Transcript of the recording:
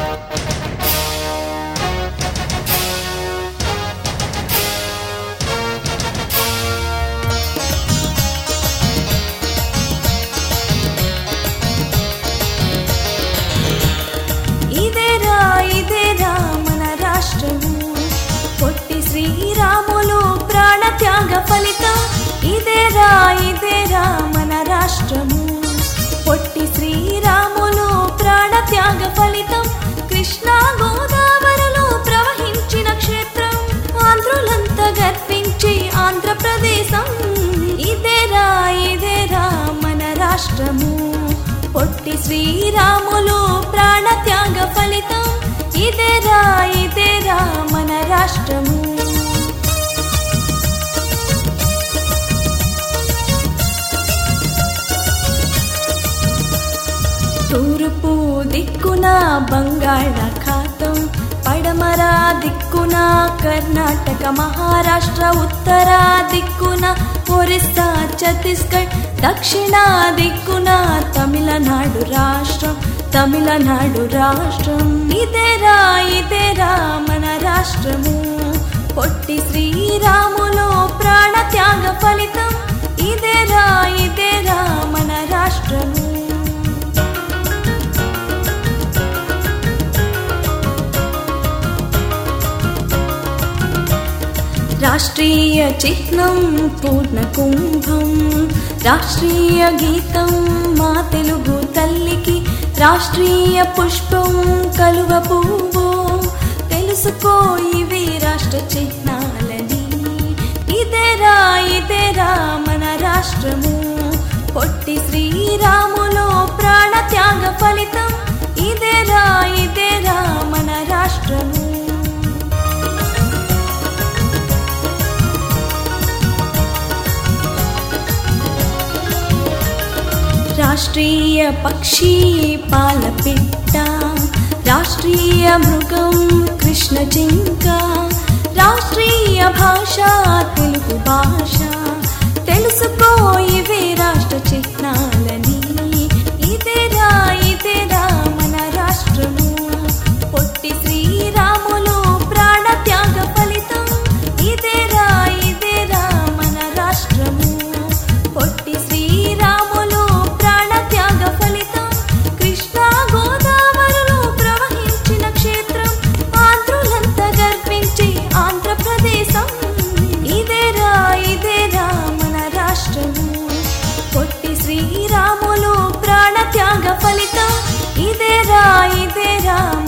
ఇదేరా మన రాష్ట్రము, పొట్టి శ్రీరాములు ప్రాణత్యాగ ఫలితం. ఇదేరా మన రాష్ట్రము, పొట్టి శ్రీరాములు ప్రాణత్యాగ ఫలితం. కృష్ణా గోదావరిలో ప్రవహించిన క్షేత్రం, ఆంధ్రులంతా గర్వించే ఆంధ్రప్రదేశం. ఇదేరా మన రాష్ట్రము, పొట్టి శ్రీరాములు ప్రాణత్యాగ ఫలితం. ఇదేరా మన రాష్ట్రము. తూర్పు దిక్కున బంగాళాఖాతం, పడమర దిక్కున కర్ణాటక మహారాష్ట్ర, ఉత్తర దిక్కున ఒరిస్సా ఛత్తీస్గఢ్, దక్షిణ దిక్కున తమిళనాడు రాష్ట్రం. ఇదేరా మన రాష్ట్రము, పొట్టి శ్రీరాములు ప్రాణత్యాగ ఫలితం. ఇదేరా మన రాష్ట్రము. రాష్ట్రీయ చిహ్నం పూర్ణ కుంభం, రాష్ట్రీయ గీతం మా తెలుగు తల్లికి, రాష్ట్రీయ పుష్పం కలువ పువ్వు. తెలుసుకో ఇవి రాష్ట్ర చిహ్నాలని. ఇదేరా మన రాష్ట్రము, పొట్టి శ్రీరాములు ప్రాణత్యాగ ఫలితం. ఇదేరా మన రాష్ట్రము. రాష్ట్రీయ పక్షి పాలపిట్ట, రాష్ట్రీయ మృగం కృష్ణ జింక, రాష్ట్రీయ భాష తెలుగు భాష. తెలుసుకో ఇవే రాష్ట్ర చిహ్నాలని. ఇదేరా మన రాష్ట్రము, పొట్టి శ్రీరాములు ప్రాణత్యాగ ఫలితం. ఇదేరా మన రాష్ట్రము, పొట్టి శ్రీరాములు ప్రాణత్యాగ ఫలితం. కృష్ణా గోదావరిలో ప్రవహించిన క్షేత్రం, ఆంధ్రులంతా గర్వించే ఆంధ్రప్రదేశం. ఇదేరా మన రాష్ట్రము, పొట్టి శ్రీరాములు ప్రాణత్యాగ ఫలితం. ఇదేరా